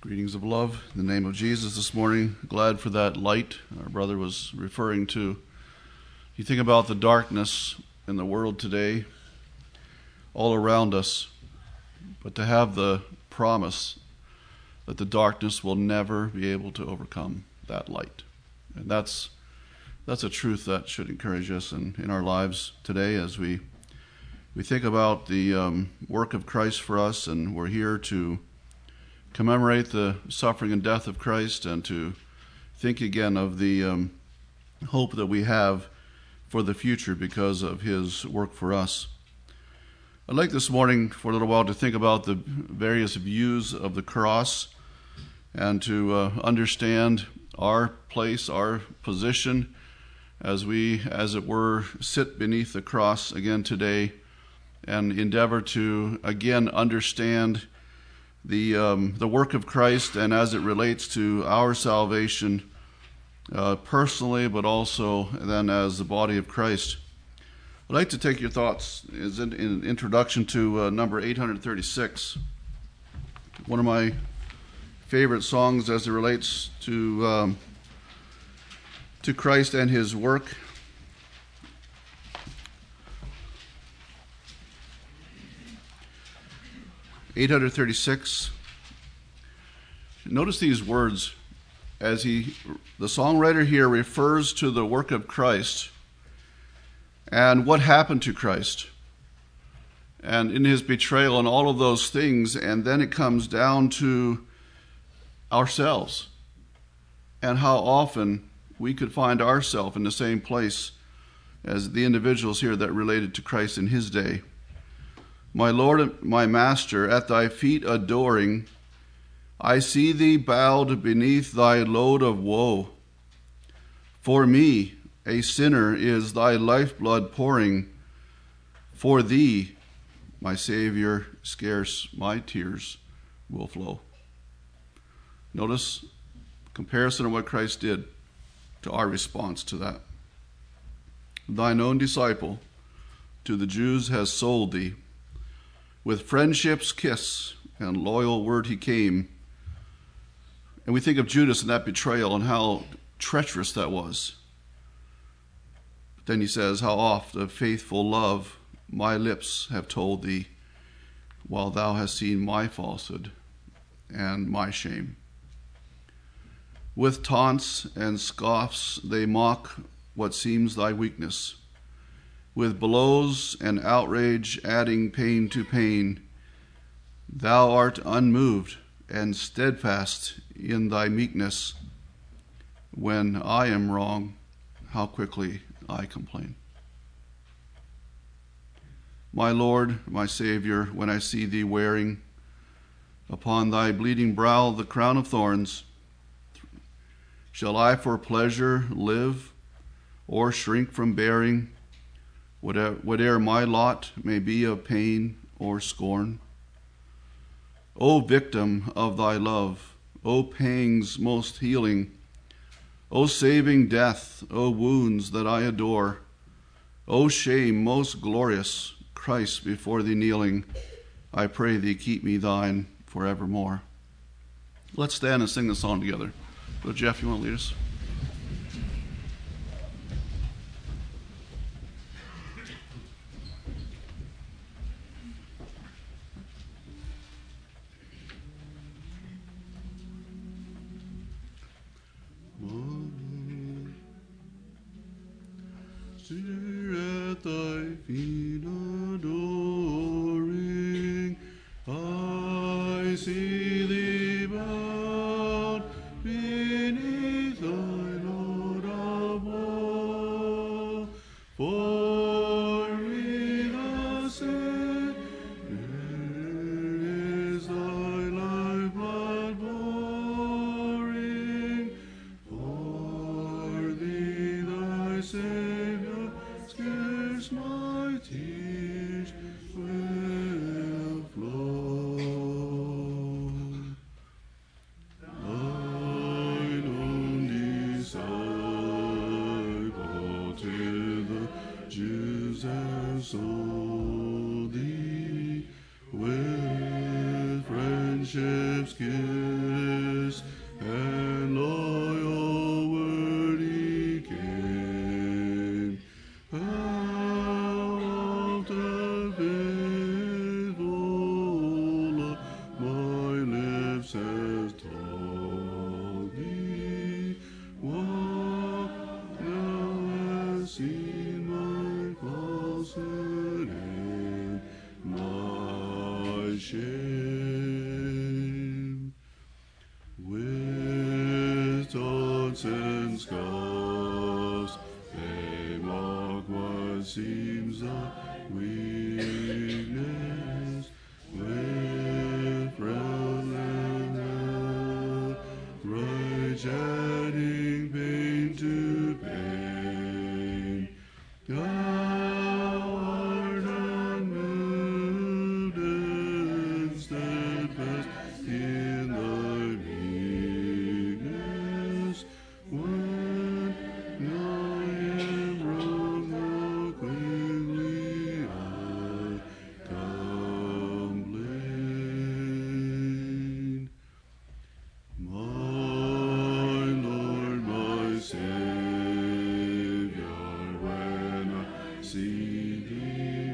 Greetings of love in the name of Jesus this morning. Glad for that light our brother was referring to. You think about the darkness in the world today, all around us, but to have the promise that the darkness will never be able to overcome that light. And that's a truth that should encourage us in our lives today as we think about the work of Christ for us, and we're here to commemorate the suffering and death of Christ and to think again of the hope that we have for the future because of his work for us. I'd like this morning for a little while to think about the various views of the cross and to understand our place, our position as we, as it were, sit beneath the cross again today and endeavor to again understand the work of Christ and as it relates to our salvation personally, but also then as the body of Christ. I'd like to take your thoughts as in introduction to number 836, one of my favorite songs as it relates to Christ and his work. (836). Notice these words as the songwriter here refers to the work of Christ and what happened to Christ and in his betrayal and all of those things, and then it comes down to ourselves and how often we could find ourselves in the same place as the individuals here that related to Christ in his day. My Lord and my Master, at thy feet adoring, I see thee bowed beneath thy load of woe. For me, a sinner, is thy lifeblood pouring. For thee, my Savior, scarce my tears will flow. Notice comparison of what Christ did to our response to that. Thine own disciple to the Jews has sold thee. With friendship's kiss and loyal word he came. And we think of Judas and that betrayal and how treacherous that was. But then he says, how oft of faithful love my lips have told thee, while thou hast seen my falsehood and my shame. With taunts and scoffs they mock what seems thy weakness. With blows and outrage adding pain to pain, thou art unmoved and steadfast in thy meekness. When I am wrong, how quickly I complain. My Lord, my Savior, when I see thee wearing upon thy bleeding brow the crown of thorns, shall I for pleasure live or shrink from bearing whate'er my lot may be of pain or scorn? O victim of thy love, O pangs most healing, O saving death, O wounds that I adore, O shame most glorious, Christ before thee kneeling, I pray thee keep me thine forevermore. Let's stand and sing this song together. So Jeff, you want to lead us? At thy feet adoring, I see thee bowed beneath thy load of woe. For me the Savior is thy lifeblood pouring. For thee thy Savior, scarce my tears will flow. Thine own disciple till the Jews have sold thee. With friendship's kiss faithfulness and loyal word he came. How often faithful love my lips has told thee, what thou hast seen my falsehood and my shame. With taunts and scoffs they mock what seems a weakness. With frown and outrage adding pain to pain, thou art unmoved and steadfast in thy meekness. When I am wrong, how quickly I complain. My Lord, my Savior, when I see thee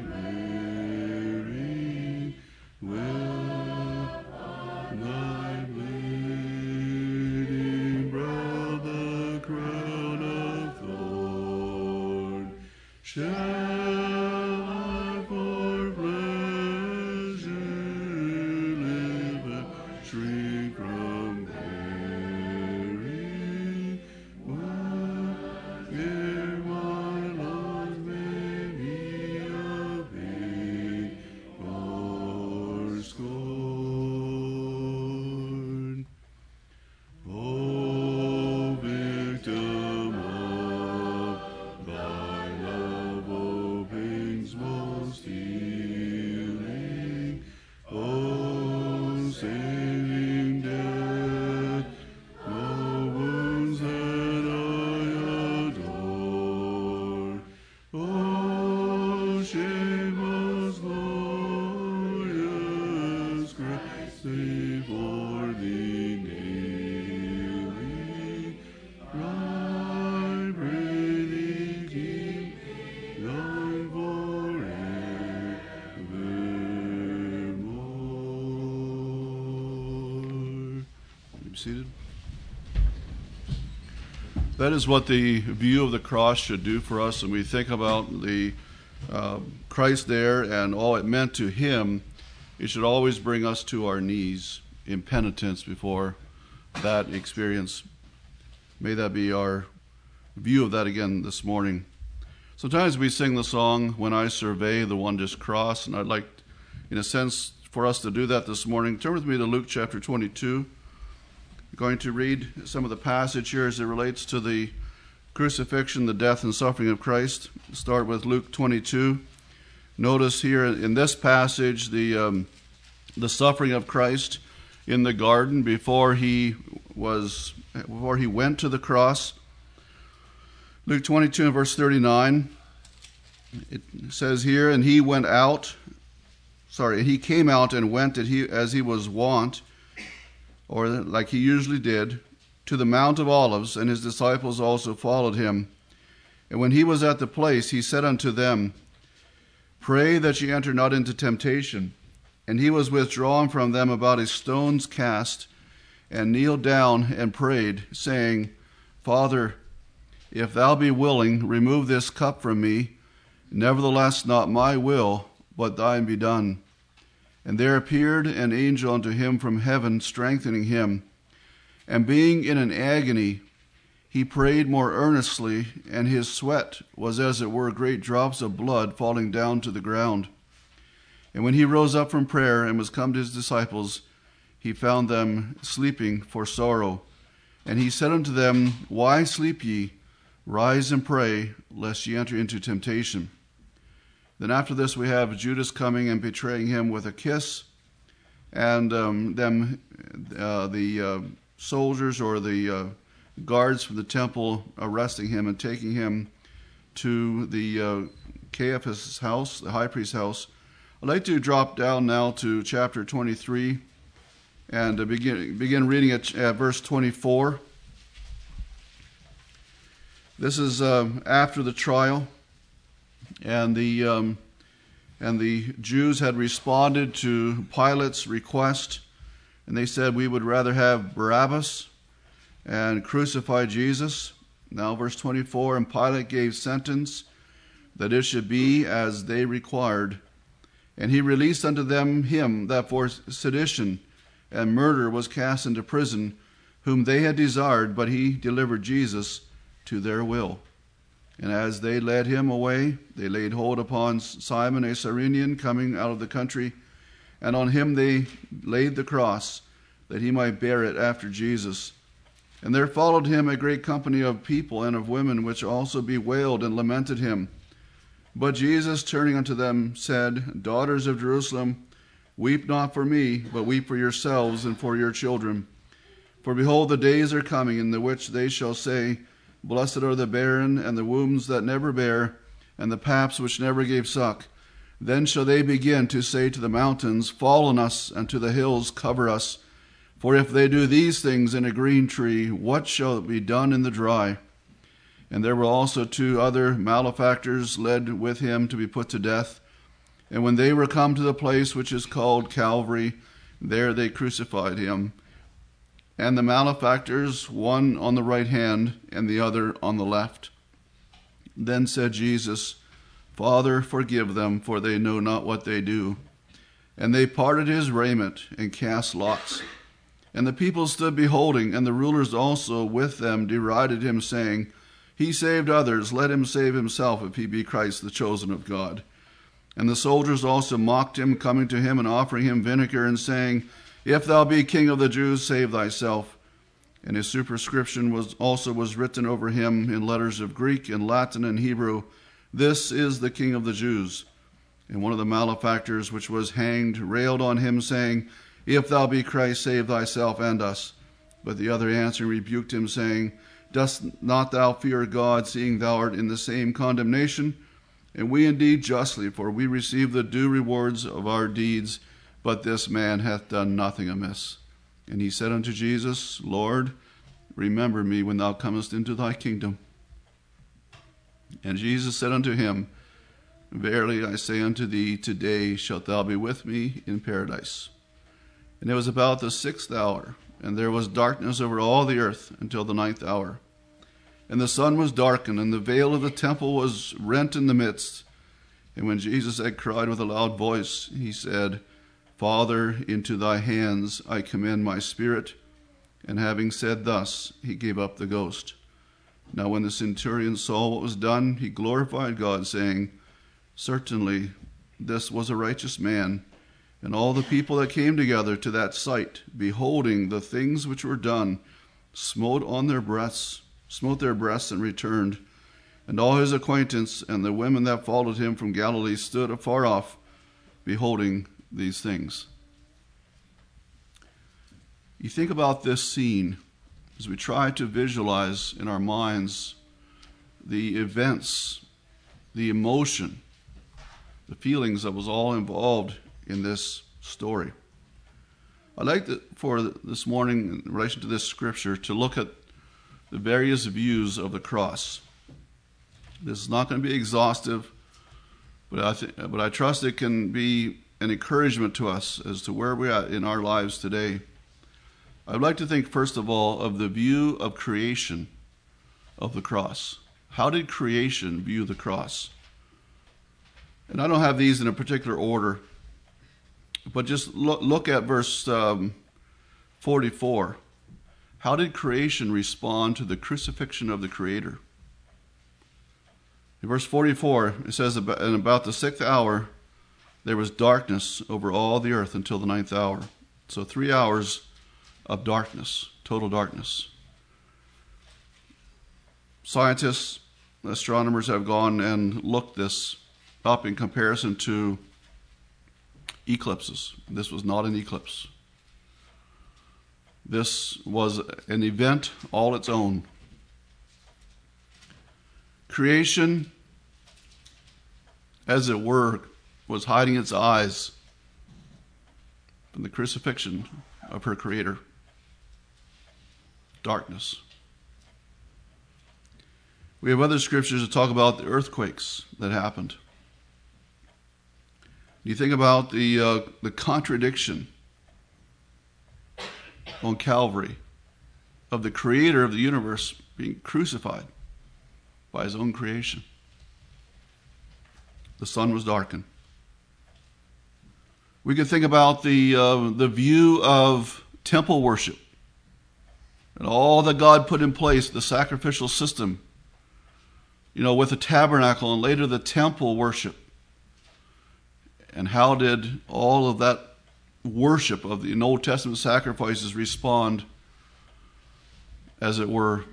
weary, will thy bleeding brow the crown of thorn? Shall I for pleasure live and shrink from bearing? Ere my love may be of hate or scorn. O victim of thy love, O pains most healing, O saving death, O wounds that I adore, O shameless glorious grace, they for thee kneeling, I pray thee keep thine forevermore. Be seated. That is what the view of the cross should do for us, and we think about the Christ there and all it meant to him. It should always bring us to our knees in penitence before that experience. May that be our view of that again this morning. Sometimes we sing the song, When I Survey the Wondrous Cross, and I'd like, in a sense, for us to do that this morning. Turn with me to Luke chapter 22. I'm going to read some of the passage here as it relates to the crucifixion, the death and suffering of Christ. Start with Luke 22. Notice here in this passage the suffering of Christ in the garden before he went to the cross. Luke 22 and verse 39. It says here, and he came out and went as he was wont, or like he usually did, to the Mount of Olives, and his disciples also followed him. And when he was at the place, he said unto them, Pray that ye enter not into temptation. And he was withdrawn from them about a stone's cast, and kneeled down and prayed, saying, Father, if thou be willing, remove this cup from me. Nevertheless, not my will, but thine be done. And there appeared an angel unto him from heaven, strengthening him. And being in an agony, he prayed more earnestly, and his sweat was as it were great drops of blood falling down to the ground. And when he rose up from prayer and was come to his disciples, he found them sleeping for sorrow. And he said unto them, Why sleep ye? Rise and pray, lest ye enter into temptation. Then after this we have Judas coming and betraying him with a kiss, and the soldiers or the guards from the temple arresting him and taking him to the Caiaphas' house, the high priest's house. I'd like to drop down now to chapter 23 and begin reading at verse 24. This is after the trial, and the Jews had responded to Pilate's request, and they said, "We would rather have Barabbas and crucify Jesus." Now, verse 24, "And Pilate gave sentence that it should be as they required. And he released unto them him that for sedition and murder was cast into prison, whom they had desired, but he delivered Jesus to their will. And as they led him away, they laid hold upon Simon a Cyrenian coming out of the country, and on him they laid the cross, that he might bear it after Jesus. And there followed him a great company of people and of women, which also bewailed and lamented him. But Jesus, turning unto them, said, Daughters of Jerusalem, weep not for me, but weep for yourselves and for your children. For behold, the days are coming, in the which they shall say, Blessed are the barren, and the wombs that never bare, and the paps which never gave suck. Then shall they begin to say to the mountains, Fall on us, and to the hills, cover us. For if they do these things in a green tree, what shall be done in the dry? And there were also 2 other malefactors led with him to be put to death. And when they were come to the place which is called Calvary, there they crucified him, and the malefactors, one on the right hand and the other on the left. Then said Jesus, Father, forgive them, for they know not what they do. And they parted his raiment and cast lots. And the people stood beholding, and the rulers also with them derided him, saying, He saved others, let him save himself, if he be Christ, the chosen of God. And the soldiers also mocked him, coming to him and offering him vinegar, and saying, If thou be king of the Jews, save thyself. And his superscription was written over him in letters of Greek and Latin and Hebrew, This is the King of the Jews. And one of the malefactors which was hanged railed on him, saying, If thou be Christ, save thyself and us. But the other answering rebuked him, saying, Dost not thou fear God, seeing thou art in the same condemnation? And we indeed justly, for we receive the due rewards of our deeds, but this man hath done nothing amiss. And he said unto Jesus, Lord, remember me when thou comest into thy kingdom. And Jesus said unto him, Verily I say unto thee, today shalt thou be with me in paradise. And it was about the 6th hour, and there was darkness over all the earth until the 9th hour. And the sun was darkened, and the veil of the temple was rent in the midst. And when Jesus had cried with a loud voice, he said, Father, into thy hands I commend my spirit. And having said thus, he gave up the ghost. Now when the centurion saw what was done, he glorified God, saying, Certainly this was a righteous man. And all the people that came together to that sight, beholding the things which were done, smote their breasts and returned. And all his acquaintance and the women that followed him from Galilee stood afar off, beholding these things. You think about this scene as we try to visualize in our minds the events, the emotion, the feelings that was all involved in this story. I'd like for this morning, in relation to this scripture, to look at the various views of the cross. This is not going to be exhaustive, but I trust it can be an encouragement to us as to where we're at in our lives today. I'd like to think, first of all, of the view of creation of the cross. How did creation view the cross? And I don't have these in a particular order, but just look at verse 44. How did creation respond to the crucifixion of the Creator? In verse 44, it says, And about the 6th hour, there was darkness over all the earth until the 9th hour. So 3 hours of darkness, total darkness. Scientists, astronomers have gone and looked this up in comparison to eclipses. This was not an eclipse. This was an event all its own. Creation, as it were, was hiding its eyes from the crucifixion of her Creator. Darkness. We have other scriptures that talk about the earthquakes that happened. You think about the contradiction on Calvary of the Creator of the universe being crucified by his own creation. The sun was darkened. We could think about the view of temple worship and all that God put in place, the sacrificial system, with the tabernacle and later the temple worship. And how did all of that worship of the Old Testament sacrifices respond, as it were,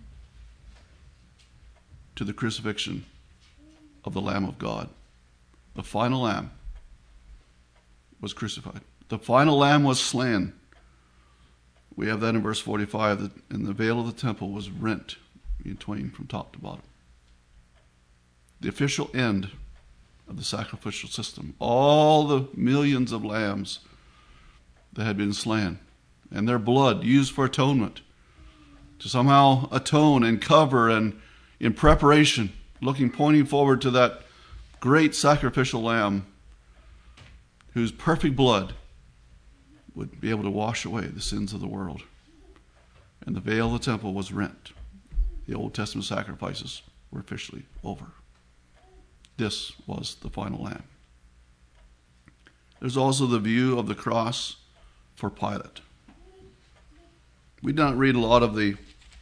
to the crucifixion of the Lamb of God? The final Lamb was crucified. The final Lamb was slain. We have that in verse 45, that and the veil of the temple was rent in twain from top to bottom. The official end of the sacrificial system. All the millions of lambs that had been slain and their blood used for atonement, to somehow atone and cover and in preparation, pointing forward to that great sacrificial lamb whose perfect blood would be able to wash away the sins of the world. And the veil of the temple was rent. The Old Testament sacrifices were officially over. This was the final Lamb. There's also the view of the cross for Pilate. We did not read a lot of the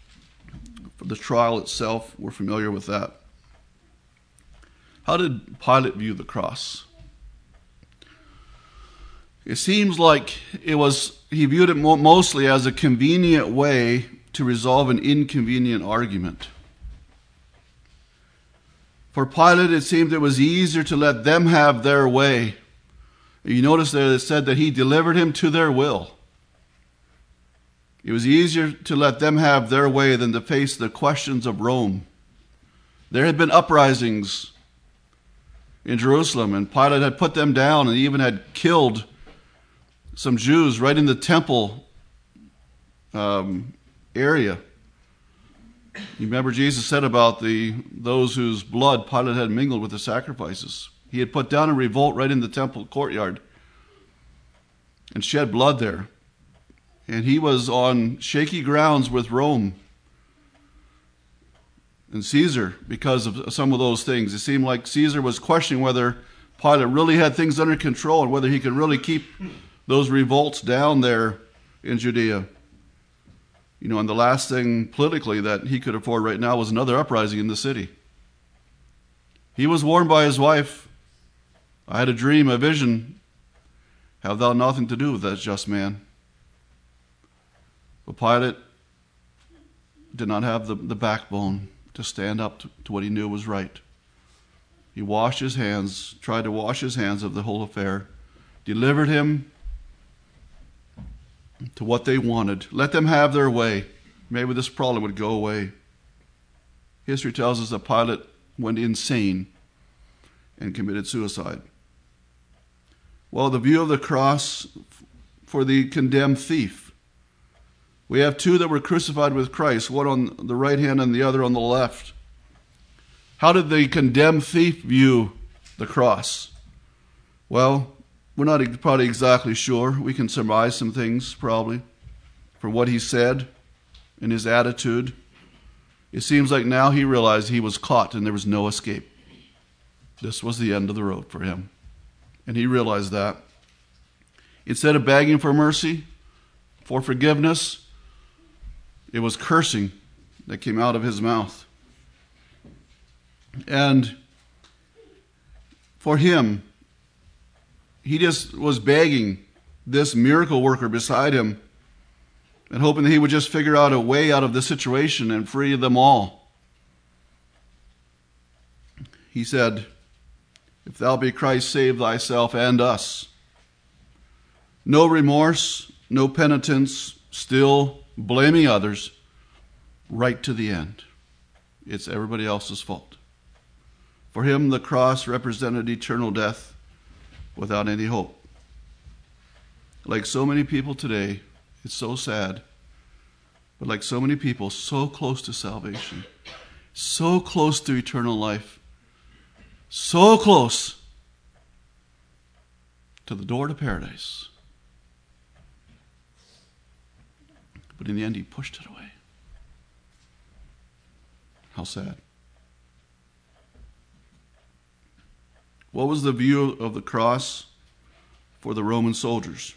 trial itself. We're familiar with that. How did Pilate view the cross? It seems like he viewed it mostly as a convenient way to resolve an inconvenient argument. For Pilate, it seemed it was easier to let them have their way. You notice there it said that he delivered him to their will. It was easier to let them have their way than to face the questions of Rome. There had been uprisings in Jerusalem, and Pilate had put them down and even had killed some Jews right in the temple area. You remember Jesus said about those whose blood Pilate had mingled with the sacrifices. He had put down a revolt right in the temple courtyard and shed blood there. And he was on shaky grounds with Rome and Caesar because of some of those things. It seemed like Caesar was questioning whether Pilate really had things under control and whether he could really keep those revolts down there in Judea. And the last thing politically that he could afford right now was another uprising in the city. He was warned by his wife, I had a dream, a vision. Have thou nothing to do with that just man? But Pilate did not have the backbone to stand up to what he knew was right. He washed his hands, tried to wash his hands of the whole affair, delivered him to what they wanted. Let them have their way. Maybe this problem would go away. History tells us that Pilate went insane and committed suicide. Well, the view of the cross for the condemned thief. We have two that were crucified with Christ, one on the right hand and the other on the left. How did the condemned thief view the cross? Well, we're not probably exactly sure. We can surmise some things probably from what he said and his attitude. It seems like now he realized he was caught and there was no escape. This was the end of the road for him. And he realized that. Instead of begging for mercy, for forgiveness, it was cursing that came out of his mouth. And for him, he just was begging this miracle worker beside him and hoping that he would just figure out a way out of the situation and free them all. He said, if thou be Christ, save thyself and us. No remorse, no penitence, still blaming others, right to the end. It's everybody else's fault. For him, the cross represented eternal death without any hope. Like so many people today, It's so sad. But like so many people, so close to salvation, so close to eternal life, so close to the door to paradise. But in the end, he pushed it away. How sad. What was the view of the cross for the Roman soldiers?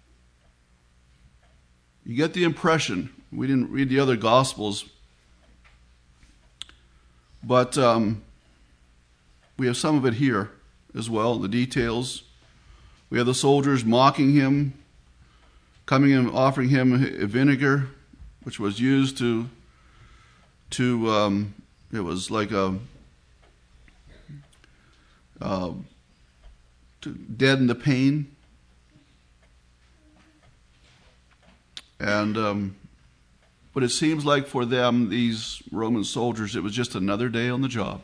You get the impression, we didn't read the other Gospels, but we have some of it here as well, the details. We have the soldiers mocking him, coming and offering him vinegar, which was used to it was like to deaden the pain. And but it seems like for them, these Roman soldiers, it was just another day on the job.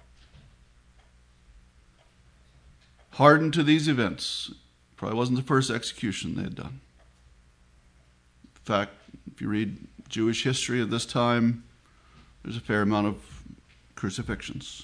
Hardened to these events. Probably wasn't the first execution they had done. In fact, if you read Jewish history of this time, there's a fair amount of crucifixions.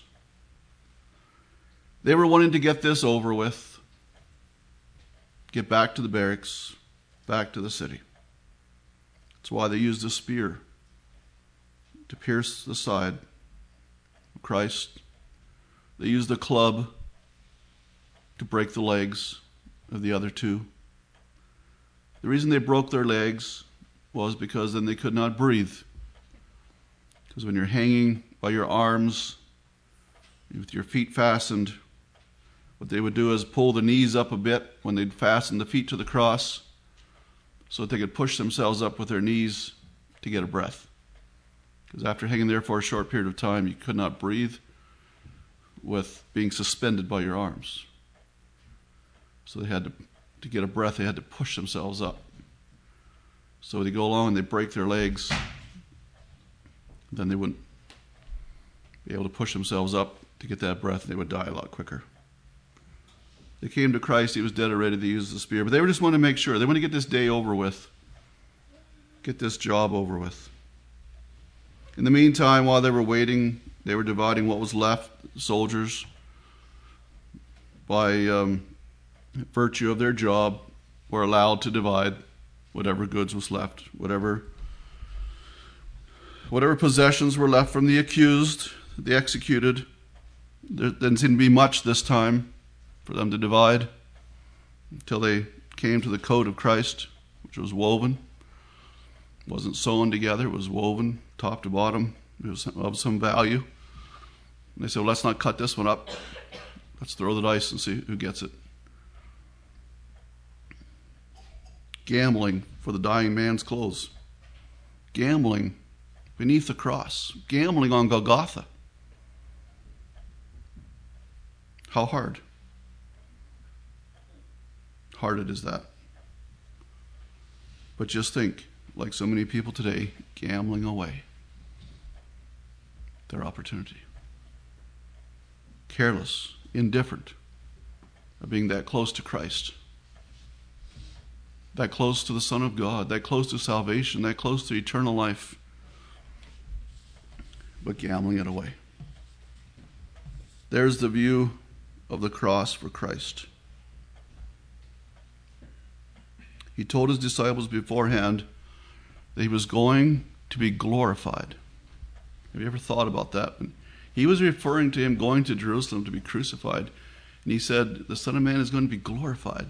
They were wanting to get this over with, get back to the barracks, back to the city. That's why they used a spear to pierce the side of Christ. They used a club to break the legs of the other two. The reason they broke their legs was because then they could not breathe. Because when you're hanging by your arms with your feet fastened, what they would do is pull the knees up a bit when they'd fasten the feet to the cross so that they could push themselves up with their knees to get a breath. Because after hanging there for a short period of time, you could not breathe with being suspended by your arms. So they had to get a breath, they had to push themselves up. So they go along and they break their legs. Then they wouldn't be able to push themselves up to get that breath, and they would die a lot quicker. They came to Christ, he was dead already, they used the spear. But they were just wanting to make sure. They want to get this day over with. Get this job over with. In the meantime, while they were waiting, they were dividing what was left. The soldiers, by virtue of their job, were allowed to divide whatever goods was left, whatever possessions were left from the accused, the executed. There didn't seem to be much this time for them to divide until they came to the coat of Christ, which was woven. It wasn't sewn together, it was woven top to bottom. It was of some value. And they said, well, let's not cut this one up. Let's throw the dice and see who gets it. Gambling for the dying man's clothes. Gambling beneath the cross. Gambling on Golgotha. How hard? Hard is that. But just think, like so many people today, gambling away their opportunity. Careless, indifferent of being that close to Christ, that close to the Son of God, that close to salvation, that close to eternal life, but gambling it away. There's the view of the cross for Christ. He told his disciples beforehand that he was going to be glorified. Have you ever thought about that? He was referring to him going to Jerusalem to be crucified. And he said, the Son of Man is going to be glorified.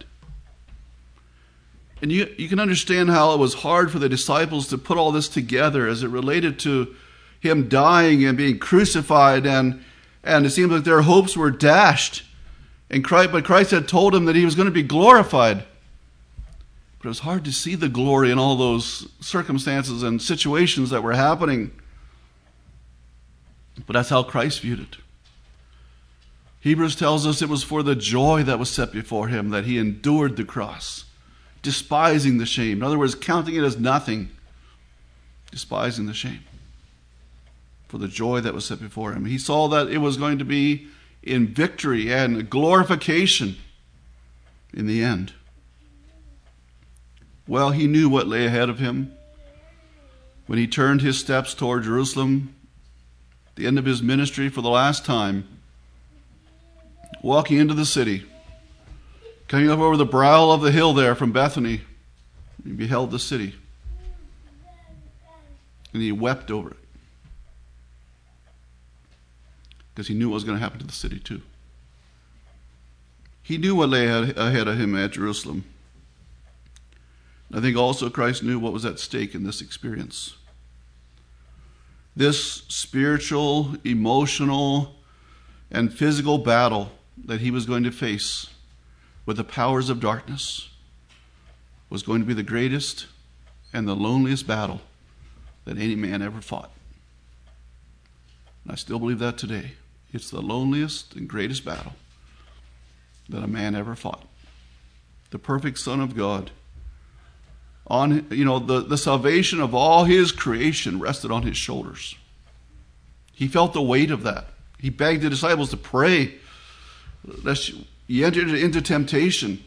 And you can understand how it was hard for the disciples to put all this together as it related to him dying and being crucified. And it seems like their hopes were dashed. But Christ had told them that he was going to be glorified. But it was hard to see the glory in all those circumstances and situations that were happening. But that's how Christ viewed it. Hebrews tells us it was for the joy that was set before him that he endured the cross, despising the shame. In other words, counting it as nothing, despising the shame. For the joy that was set before him. He saw that it was going to be in victory and glorification in the end. Well, he knew what lay ahead of him when he turned his steps toward Jerusalem, the end of his ministry for the last time, walking into the city, coming up over the brow of the hill there from Bethany. He beheld the city, and he wept over it, because he knew what was going to happen to the city too. He knew what lay ahead of him at Jerusalem. I think also Christ knew what was at stake in this experience. This spiritual, emotional, and physical battle that he was going to face with the powers of darkness was going to be the greatest and the loneliest battle that any man ever fought. And I still believe that today. It's the loneliest and greatest battle that a man ever fought. The perfect Son of God, the salvation of all his creation rested on his shoulders. He felt the weight of that. He begged the disciples to pray lest you enter into temptation.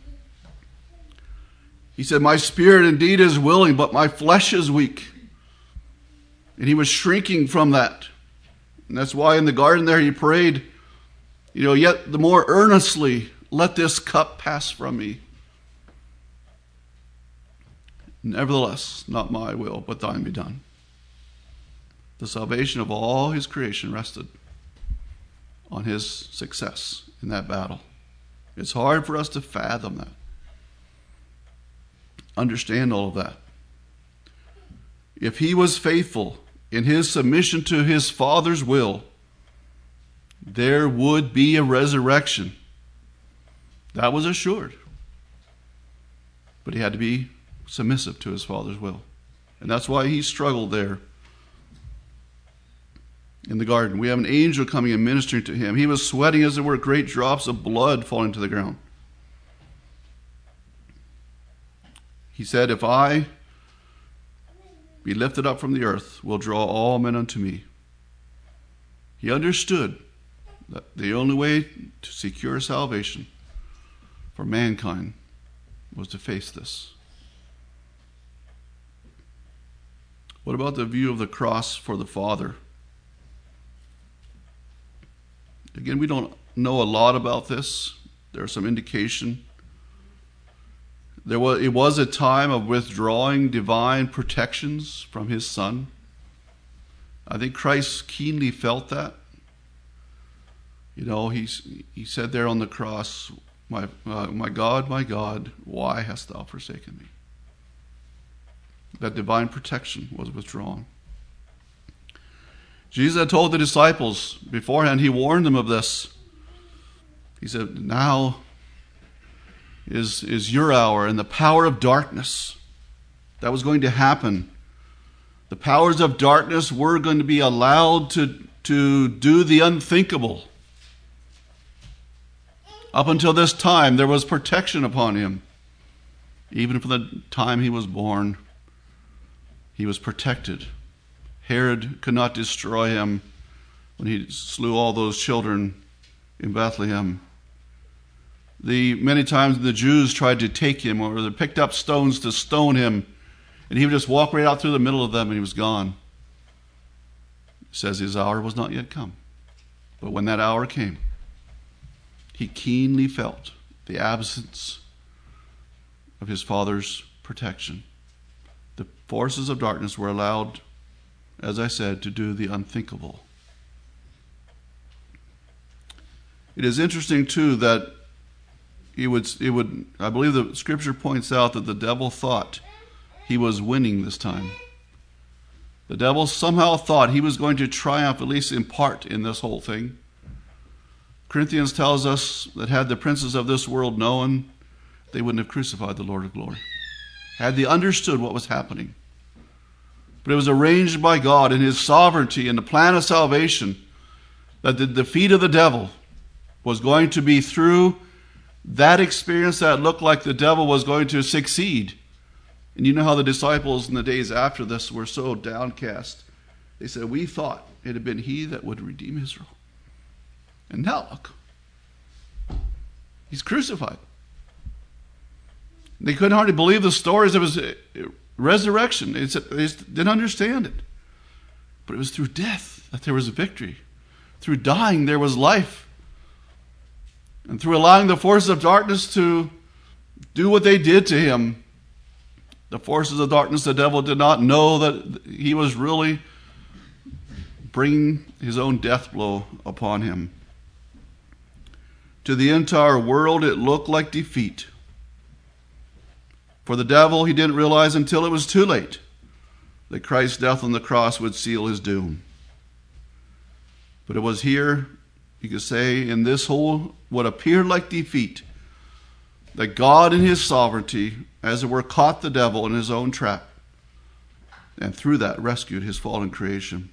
He said, my spirit indeed is willing, but my flesh is weak. And he was shrinking from that. And that's why in the garden there he prayed, yet the more earnestly, let this cup pass from me. Nevertheless, not my will, but thine be done. The salvation of all his creation rested on his success in that battle. It's hard for us to fathom that, understand all of that. If he was faithful in his submission to his Father's will, there would be a resurrection. That was assured. But he had to be submissive to his Father's will. And that's why he struggled there in the garden. We have an angel coming and ministering to him. He was sweating as there were great drops of blood falling to the ground. He said, if I be lifted up from the earth, will draw all men unto me. He understood that the only way to secure salvation for mankind was to face this. What about the view of the cross for the Father? Again, we don't know a lot about this. There's some indication. It was a time of withdrawing divine protections from his Son. I think Christ keenly felt that. He said there on the cross, my God, why hast thou forsaken me? That divine protection was withdrawn. Jesus had told the disciples beforehand, he warned them of this. He said, now is your hour, and the power of darkness that was going to happen. The powers of darkness were going to be allowed to do the unthinkable. Up until this time, there was protection upon him. Even from the time he was born, he was protected. Herod could not destroy him when he slew all those children in Bethlehem. Many times the Jews tried to take him, or they picked up stones to stone him, and he would just walk right out through the middle of them and he was gone. It says his hour was not yet come. But when that hour came, he keenly felt the absence of his Father's protection. The forces of darkness were allowed, as I said, to do the unthinkable. It is interesting, too, that I believe the scripture points out that the devil thought he was winning this time. The devil somehow thought he was going to triumph, at least in part, in this whole thing. Corinthians tells us that had the princes of this world known, they wouldn't have crucified the Lord of glory. Had they understood what was happening. But it was arranged by God in his sovereignty and the plan of salvation that the defeat of the devil was going to be through that experience that looked like the devil was going to succeed. And you know how the disciples in the days after this were so downcast. They said, we thought it had been he that would redeem Israel. And now look, he's crucified. They couldn't hardly believe the stories of his resurrection. They just didn't understand it. But it was through death that there was a victory. Through dying, there was life. And through allowing the forces of darkness to do what they did to him, the forces of darkness, the devil did not know that he was really bringing his own death blow upon him. To the entire world, it looked like defeat. For the devil, he didn't realize until it was too late that Christ's death on the cross would seal his doom. But it was here, you could say, in this whole, what appeared like defeat, that God in his sovereignty, as it were, caught the devil in his own trap, and through that rescued his fallen creation.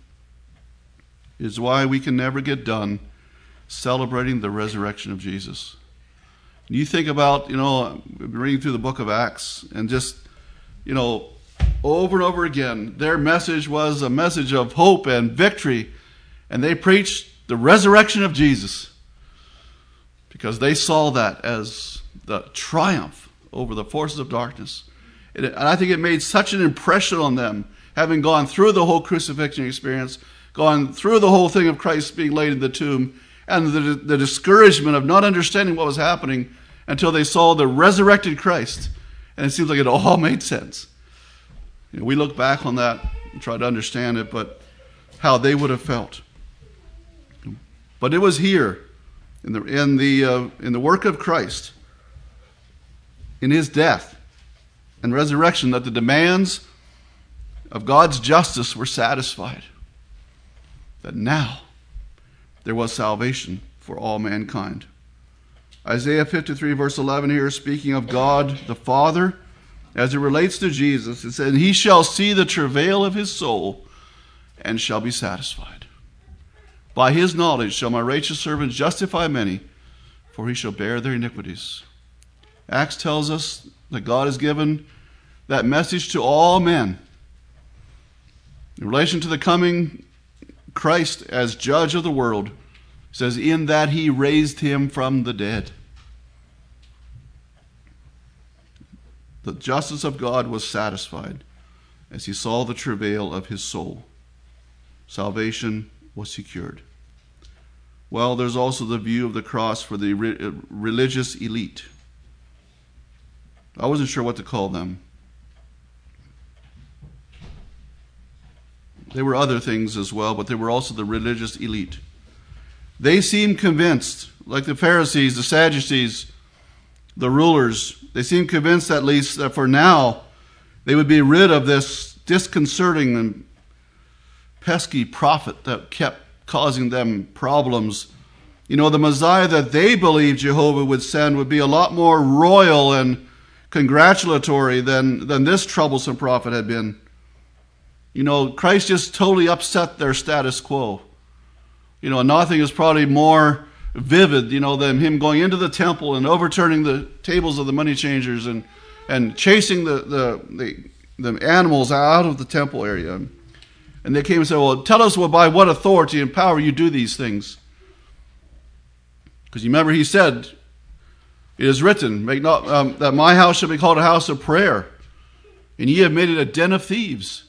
It is why we can never get done celebrating the resurrection of Jesus. You think about, reading through the book of Acts, and just, over and over again, their message was a message of hope and victory, and they preached the resurrection of Jesus because they saw that as the triumph over the forces of darkness. And I think it made such an impression on them, having gone through the whole crucifixion experience, gone through the whole thing of Christ being laid in the tomb, and the discouragement of not understanding what was happening until they saw the resurrected Christ. And it seems like it all made sense. We look back on that and try to understand it, but how they would have felt. But it was here, in the work of Christ, in his death and resurrection, that the demands of God's justice were satisfied. That now there was salvation for all mankind. Isaiah 53 verse 11 here, speaking of God the Father, as it relates to Jesus, it says, "He shall see the travail of his soul and shall be satisfied. By his knowledge shall my righteous servant justify many, for he shall bear their iniquities." Acts tells us that God has given that message to all men. In relation to the coming Christ as judge of the world, it says, "In that he raised him from the dead." The justice of God was satisfied as he saw the travail of his soul. Salvation was secured. Well, there's also the view of the cross for the religious elite. I wasn't sure what to call them. They were other things as well, but they were also the religious elite. They seemed convinced, like the Pharisees, the Sadducees, the rulers, they seemed convinced at least that for now they would be rid of this disconcerting and pesky prophet that kept causing them problems. The Messiah that they believed Jehovah would send would be a lot more royal and congratulatory than this troublesome prophet had been. Christ just totally upset their status quo. Nothing is probably more vivid, than him going into the temple and overturning the tables of the money changers and chasing the animals out of the temple area. And they came and said, "Well, tell us by what authority and power you do these things." Because you remember he said, "It is written, make not that my house shall be called a house of prayer, and ye have made it a den of thieves."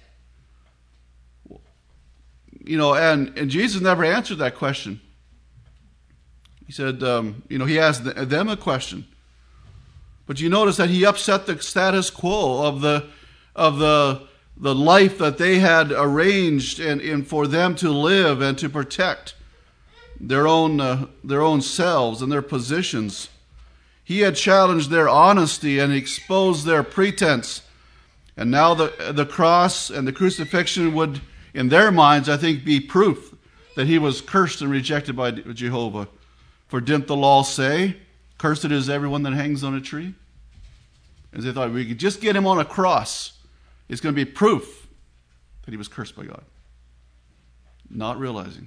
And Jesus never answered that question. He said, he asked them a question. But you notice that he upset the status quo of the life that they had arranged and for them to live and to protect their own selves and their positions. He had challenged their honesty and exposed their pretense. And now the cross and the crucifixion would, in their minds, I think, be proof that he was cursed and rejected by Jehovah. For didn't the law say, "Cursed is everyone that hangs on a tree"? As they thought, we could just get him on a cross, it's going to be proof that he was cursed by God. Not realizing.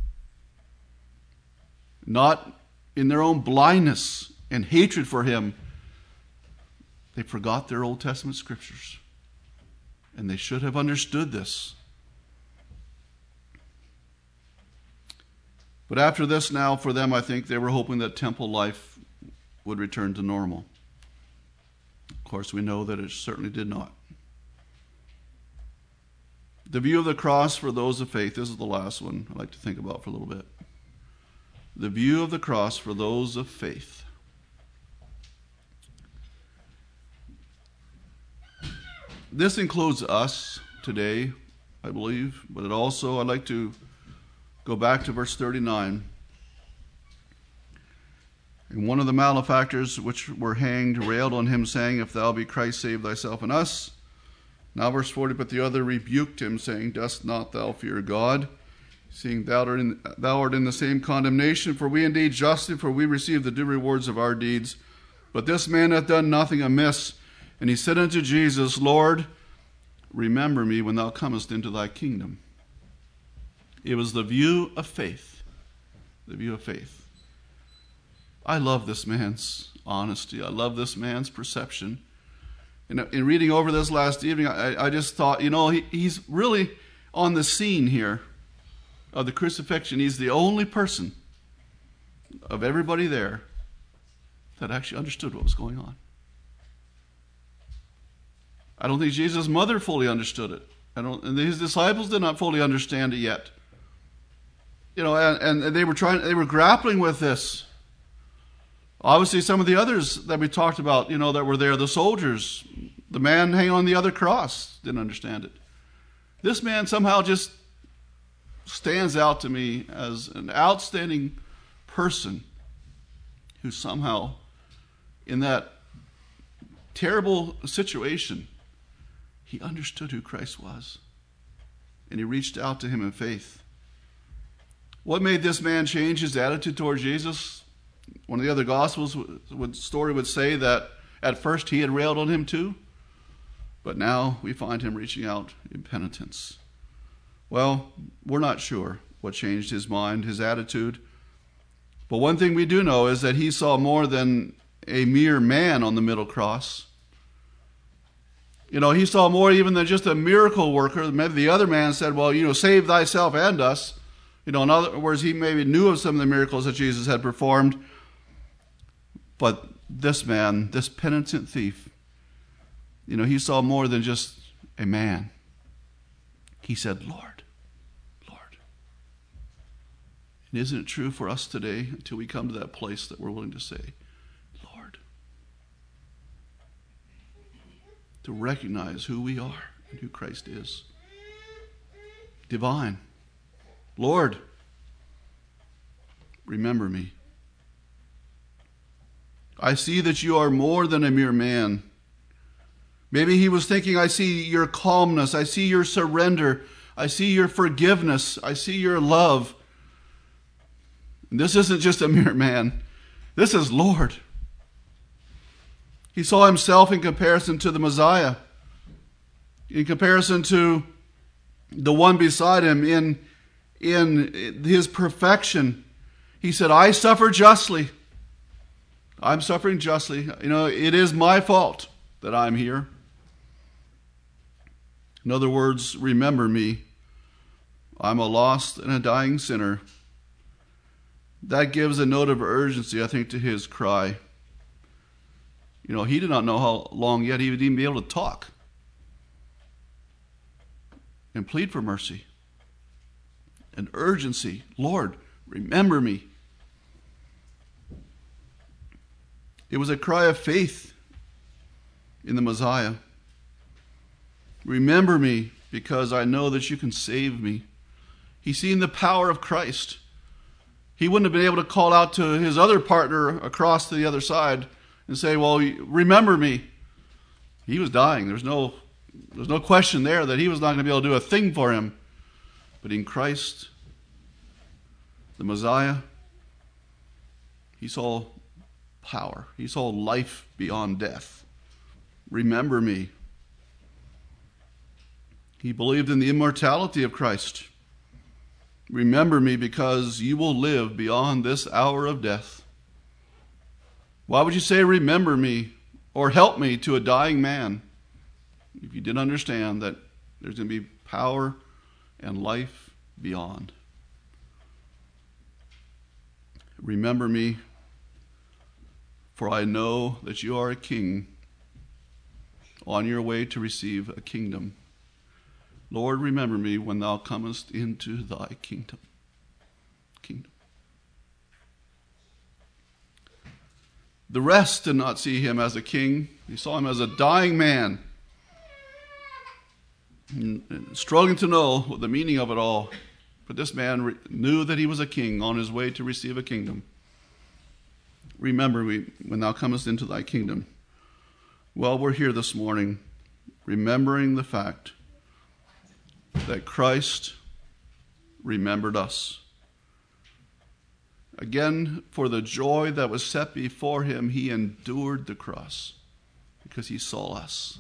Not in their own blindness and hatred for him, they forgot their Old Testament scriptures. And they should have understood this. But after this now, for them, I think they were hoping that temple life would return to normal. Of course, we know that it certainly did not. The view of the cross for those of faith, this is the last one I'd like to think about for a little bit. The view of the cross for those of faith. This includes us today, I believe, but I'd like to go back to verse 39. And one of the malefactors which were hanged railed on him, saying, If thou be Christ, save thyself and us. Now verse 40, but the other rebuked him, saying, Dost not thou fear God, seeing thou art in the same condemnation? For we indeed justly, for we receive the due rewards of our deeds. But this man hath done nothing amiss. And he said unto Jesus, Lord, remember me when thou comest into thy kingdom. It was the view of faith. The view of faith. I love this man's honesty. I love this man's perception. In reading over this last evening, I just thought, he's really on the scene here of the crucifixion. He's the only person of everybody there that actually understood what was going on. I don't think Jesus' mother fully understood it. And his disciples did not fully understand it yet. And they were grappling with this. Obviously, some of the others that we talked about, that were there, the soldiers, the man hanging on the other cross, didn't understand it. This man somehow just stands out to me as an outstanding person who somehow, in that terrible situation, he understood who Christ was. And he reached out to him in faith. What made this man change his attitude toward Jesus? One of the other Gospels story would say that at first he had railed on him too, but now we find him reaching out in penitence. Well, we're not sure what changed his mind, his attitude. But one thing we do know is that he saw more than a mere man on the middle cross. He saw more even than just a miracle worker. Maybe the other man said, well, save thyself and us. In other words, he maybe knew of some of the miracles that Jesus had performed. But this man, this penitent thief, he saw more than just a man. He said, Lord, Lord. And isn't it true for us today until we come to that place that we're willing to say, Lord? To recognize who we are and who Christ is. Divine. Lord, remember me. I see that you are more than a mere man. Maybe he was thinking, I see your calmness. I see your surrender. I see your forgiveness. I see your love. And this isn't just a mere man. This is Lord. He saw himself in comparison to the Messiah. In comparison to the one beside him in his perfection. He said, I suffer justly. I'm suffering justly. It is my fault that I'm here. In other words, remember me. I'm a lost and a dying sinner. That gives a note of urgency, I think, to his cry. He did not know how long yet he would even be able to talk and plead for mercy. An urgency. Lord, remember me. It was a cry of faith in the Messiah. Remember me because I know that you can save me. He's seen the power of Christ. He wouldn't have been able to call out to his other partner across to the other side and say, well, remember me. He was dying. There's no question there that he was not going to be able to do a thing for him. But in Christ, the Messiah, he saw power. He saw life beyond death. Remember me. He believed in the immortality of Christ. Remember me because you will live beyond this hour of death. Why would you say remember me or help me to a dying man if you didn't understand that there's going to be power and life beyond? Remember me, for I know that you are a king on your way to receive a kingdom. Lord, remember me when thou comest into thy kingdom. The rest did not see him as a king. He saw him as a dying man, and struggling to know the meaning of it all. But this man knew that he was a king on his way to receive a kingdom. Remember me when thou comest into thy kingdom. Well, we're here this morning remembering the fact that Christ remembered us. Again, for the joy that was set before him, he endured the cross because he saw us.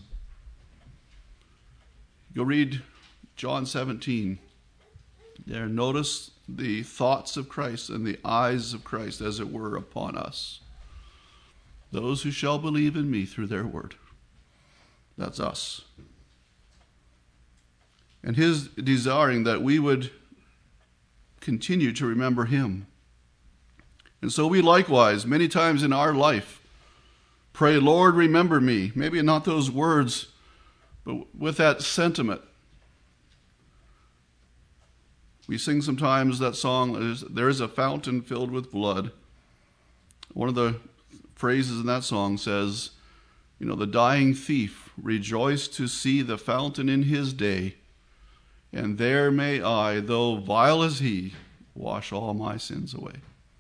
Go read John 17. There, notice the thoughts of Christ and the eyes of Christ, as it were, upon us. Those who shall believe in me through their word. That's us. And his desiring that we would continue to remember him. And so we likewise, many times in our life, pray, Lord, remember me. Maybe not those words, but with that sentiment. We sing sometimes that song, there is a fountain filled with blood. One of the phrases in that song says, the dying thief rejoiced to see the fountain in his day, and there may I, though vile as he, wash all my sins away.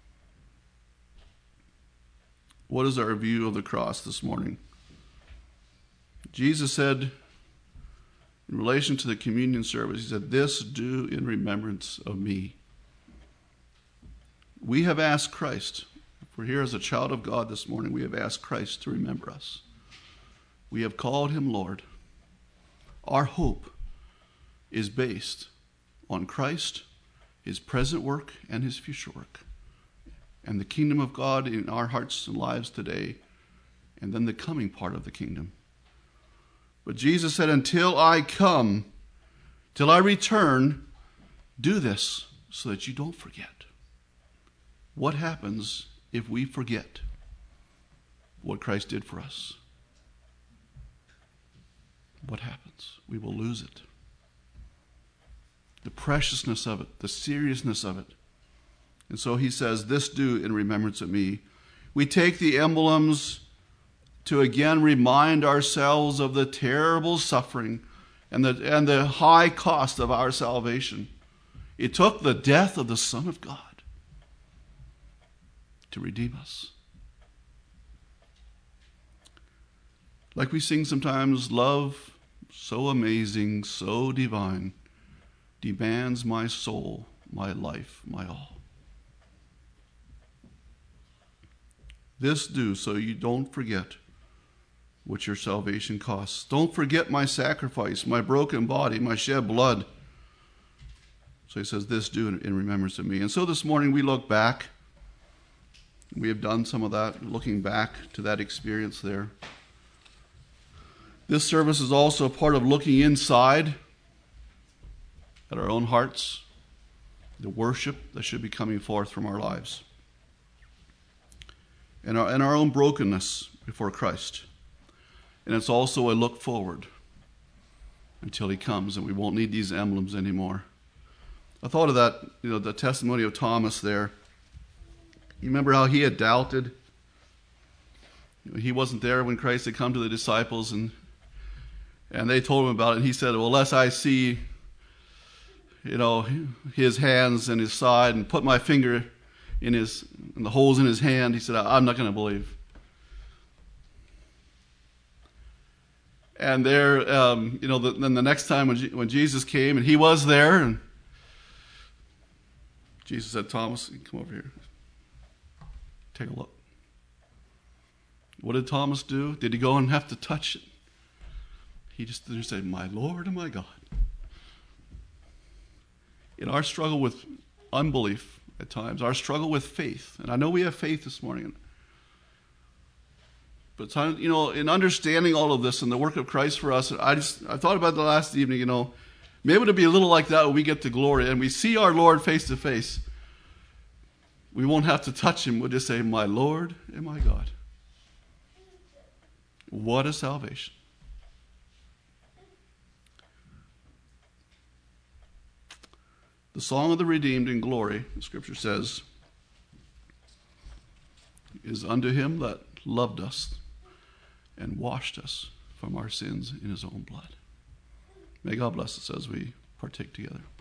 What is our view of the cross this morning? Jesus said, in relation to the communion service, he said, this do in remembrance of me. We have asked Christ, if we're here as a child of God this morning, we have asked Christ to remember us. We have called him Lord. Our hope is based on Christ, his present work, and his future work, and the kingdom of God in our hearts and lives today, and then the coming part of the kingdom. But Jesus said, until I come, till I return, do this so that you don't forget. What happens if we forget what Christ did for us? What happens? We will lose it. The preciousness of it, the seriousness of it. And so he says, this do in remembrance of me. We take the emblems to again remind ourselves of the terrible suffering and the high cost of our salvation. It took the death of the Son of God to redeem us. Like we sing sometimes, love so amazing, so divine, demands my soul, my life, my all. This do so you don't forget what your salvation costs. Don't forget my sacrifice, my broken body, my shed blood. So he says, this do in remembrance of me. And so this morning we look back. We have done some of that, looking back to that experience there. This service is also a part of looking inside at our own hearts, the worship that should be coming forth from our lives, and our own brokenness before Christ. And it's also a look forward until he comes and we won't need these emblems anymore. I thought of that, the testimony of Thomas there. You remember how he had doubted? He wasn't there when Christ had come to the disciples and they told him about it. And he said, well, unless I see, his hands and his side and put my finger in the holes in his hand, he said, I'm not going to believe. And there, then the next time when Jesus came and he was there, and Jesus said, Thomas, come over here. Take a look. What did Thomas do? Did he go and have to touch it? He just said, my Lord and my God. In our struggle with unbelief at times, our struggle with faith, and I know we have faith this morning, but in understanding all of this and the work of Christ for us, I thought about the last evening, maybe it'll be a little like that when we get to glory and we see our Lord face to face. We won't have to touch him. We'll just say, my Lord and my God. What a salvation. The song of the redeemed in glory, the scripture says, is unto him that loved us and washed us from our sins in his own blood. May God bless us as we partake together.